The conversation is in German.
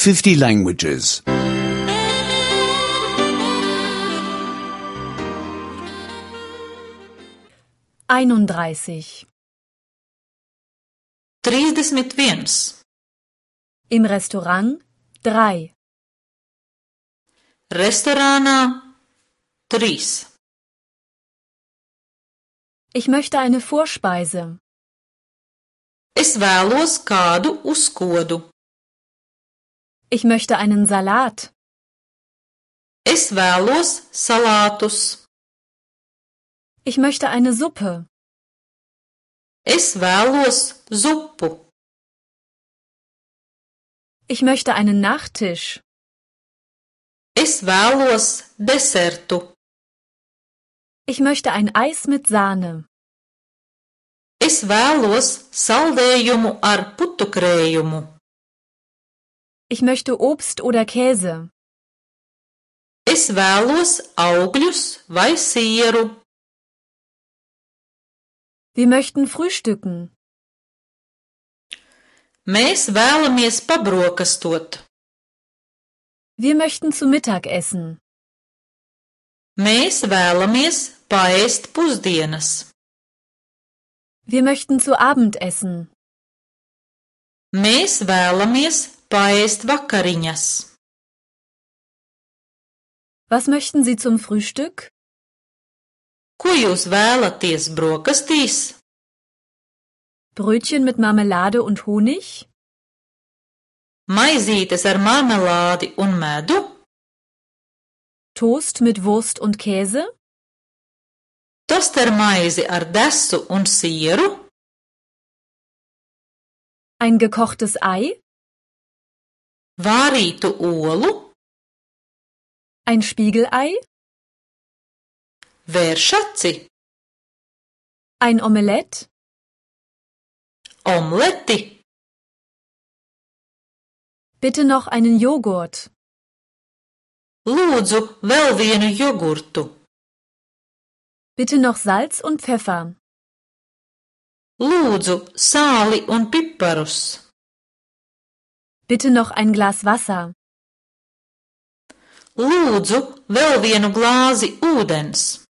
50 languages. 31. 31. Im Restaurant 3. Restorānā 3. Ich möchte eine Vorspeise. Es vēlos kādu uzkodu. Ich möchte einen Salat. Es vēlos salātus. Ich möchte eine Suppe. Es vēlos zupu. Ich möchte einen Nachtisch. Es vēlos desertu. Ich möchte ein Eis mit Sahne. Es vēlos saldējumu ar putukrējumu. Ich möchte Obst oder Käse. Es vēlos augļus vai sieru. Wir möchten frühstücken. Mēs vēlamies pabrokastot. Wir möchten zu Mittag essen. Mēs vēlamies paēst pusdienas. Wir möchten zu Abend essen. Mēs vēlamies paēst vakariņas. Was möchten Sie zum Frühstück? Ko jūs vēlaties brokastīs? Brötchen mit Marmelade und Honig? Maizītes ar marmelādi un medu? Toast mit Wurst und Käse? Tostermaizi ar desu un sieru? Ein gekochtes Ei? Vārītu olu? Ein Spiegelei? Vēršaci? Ein Omelett? Omleti? Bitte noch einen Joghurt. Lūdzu, vēl vienu jogurtu. Bitte noch Salz und Pfeffer. Lūdzu, sāli un piparus. Bitte noch ein Glas Wasser. Lūdzu, vēl vienu glāzi ūdens.